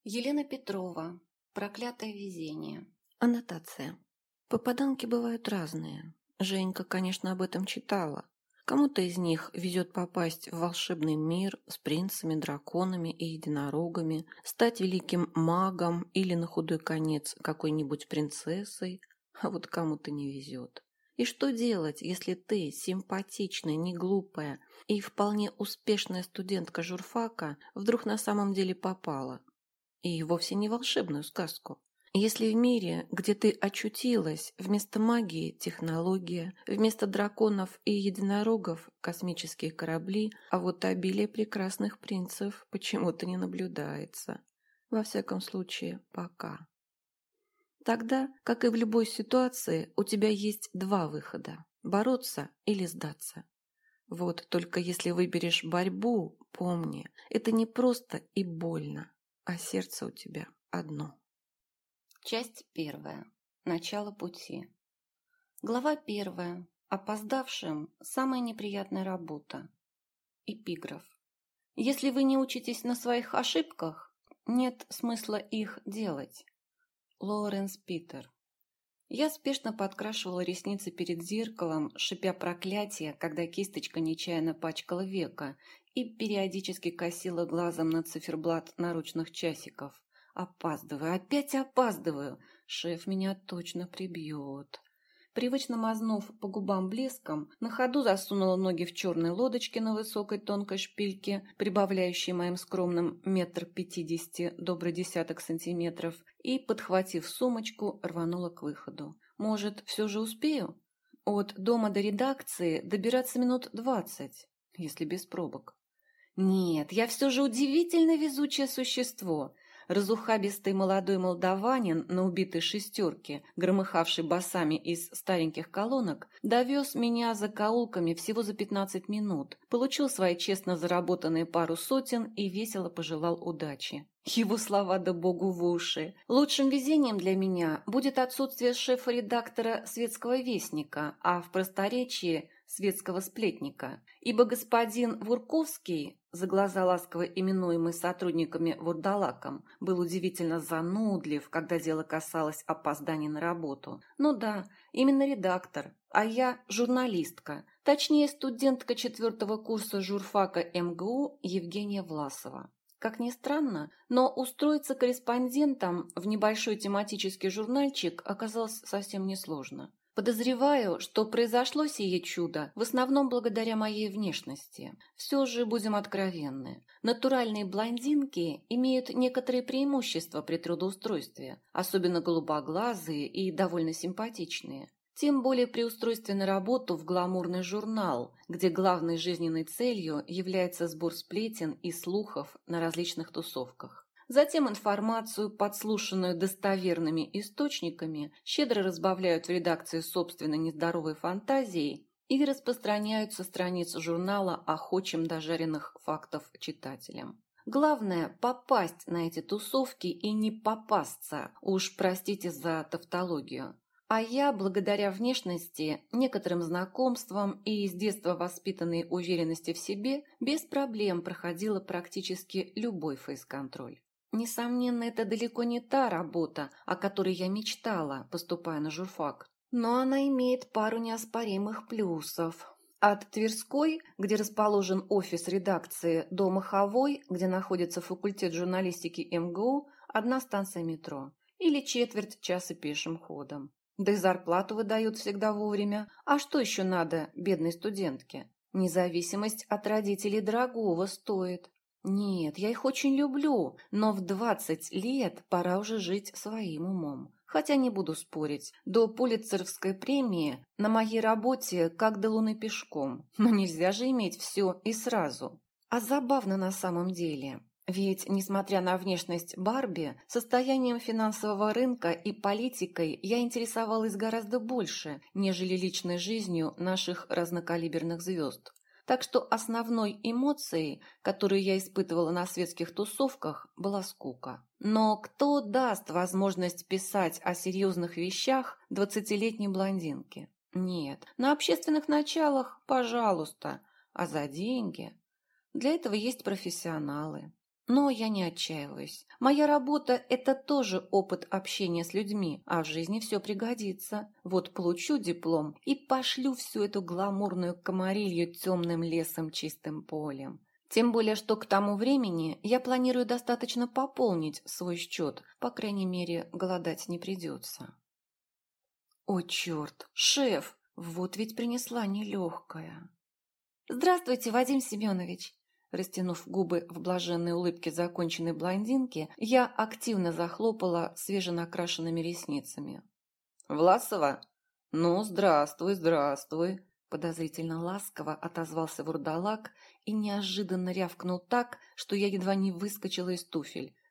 Елена Петрова. Проклятое везение. Аннотация. Попаданки бывают разные. Женька, конечно, об этом читала. Кому-то из них везет попасть в волшебный мир с принцами, драконами и единорогами, стать великим магом или, на худой конец, какой-нибудь принцессой, а вот кому-то не везет. И что делать, если ты, симпатичная, неглупая и вполне успешная студентка журфака, вдруг на самом деле попала? И вовсе не волшебную сказку. Если в мире, где ты очутилась, вместо магии – технология, вместо драконов и единорогов – космические корабли, а вот обилие прекрасных принцев почему-то не наблюдается. Во всяком случае, пока. Тогда, как и в любой ситуации, у тебя есть два выхода – бороться или сдаться. Вот только если выберешь борьбу, помни, это не просто и больно, а сердце у тебя одно. Часть первая. Начало пути. Глава первая. Опоздавшим самая неприятная работа. Эпиграф. Если вы не учитесь на своих ошибках, нет смысла их делать. Лоуренс Питер. Я спешно подкрашивала ресницы перед зеркалом, шипя проклятие, когда кисточка нечаянно пачкала веко, и периодически косила глазом на циферблат наручных часиков. Опаздываю, опять опаздываю. Шеф меня точно прибьет. Привычно мазнув по губам блеском, на ходу засунула ноги в черные лодочки на высокой тонкой шпильке, прибавляющей моим скромным 1,50 м добрый десяток сантиметров, и, подхватив сумочку, рванула к выходу. Может, все же успею? От дома до редакции добираться минут 20, если без пробок. Нет, я все же удивительно везучее существо. Разухабистый молодой молдаванин на убитой шестерке, громыхавший басами из стареньких колонок, довез меня закоулками всего за 15 минут, получил свои честно заработанные пару сотен и весело пожелал удачи. Его слова да богу в уши. Лучшим везением для меня будет отсутствие шефа-редактора «Светского вестника», а в просторечии «Светского сплетника». Ибо господин Вурковский, за глаза ласково именуемый сотрудниками вурдалаком, был удивительно занудлив, когда дело касалось опозданий на работу. Ну да, именно редактор, а я журналистка, точнее студентка 4-го курса журфака МГУ Евгения Власова. Как ни странно, но устроиться корреспондентом в небольшой тематический журнальчик оказалось совсем несложно. Подозреваю, что произошло сие чудо в основном благодаря моей внешности. Все же будем откровенны. Натуральные блондинки имеют некоторые преимущества при трудоустройстве, особенно голубоглазые и довольно симпатичные. Тем более при устройстве на работу в гламурный журнал, где главной жизненной целью является сбор сплетен и слухов на различных тусовках. Затем информацию, подслушанную достоверными источниками, щедро разбавляют в редакции собственной нездоровой фантазией и распространяют со страниц журнала охочим до жареных фактов читателям. Главное – попасть на эти тусовки и не попасться, уж простите за тавтологию. А я, благодаря внешности, некоторым знакомствам и с детства воспитанной уверенности в себе, без проблем проходила практически любой фейс-контроль. Несомненно, это далеко не та работа, о которой я мечтала, поступая на журфак. Но она имеет пару неоспоримых плюсов. От Тверской, где расположен офис редакции, до Маховой, где находится факультет журналистики МГУ, 1 станция метро. Или четверть часа пешим ходом. Да и зарплату выдают всегда вовремя. А что еще надо бедной студентке? Независимость от родителей дорогого стоит. Нет, я их очень люблю, но в 20 лет пора уже жить своим умом. Хотя не буду спорить, до Пулитцеровской премии на моей работе как до Луны пешком. Но нельзя же иметь все и сразу. А забавно на самом деле. Ведь, несмотря на внешность Барби, состоянием финансового рынка и политикой я интересовалась гораздо больше, нежели личной жизнью наших разнокалиберных звезд. Так что основной эмоцией, которую я испытывала на светских тусовках, была скука. Но кто даст возможность писать о серьезных вещах 20-летней блондинке? Нет, на общественных началах – пожалуйста, а за деньги? Для этого есть профессионалы. Но я не отчаиваюсь. Моя работа – это тоже опыт общения с людьми, а в жизни все пригодится. Вот получу диплом и пошлю всю эту гламурную комарилью темным лесом чистым полем. Тем более, что к тому времени я планирую достаточно пополнить свой счет, по крайней мере, голодать не придется. О, черт, шеф, вот ведь принесла нелегкая. Здравствуйте, Вадим Семенович. Растянув губы в блаженной улыбке законченной блондинки, я активно захлопала свеженакрашенными ресницами. «Власова? Ну, здравствуй, здравствуй!» Подозрительно ласково отозвался вурдалак и неожиданно рявкнул так, что я едва не выскочила из туфель.